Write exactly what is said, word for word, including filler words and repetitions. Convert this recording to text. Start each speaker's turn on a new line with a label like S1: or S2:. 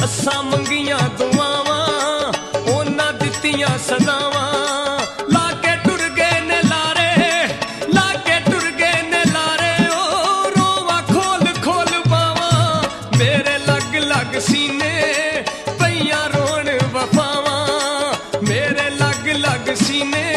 S1: असां मंगियां दुआवां उन्हां दित्तियां सदावां ला के टुर गए ने लारे ला के टुर गए ने लारे ओ रोवा खोल खोल बावां मेरे लग लग सीने पईयां रोण वफावां मेरे लग लग सीने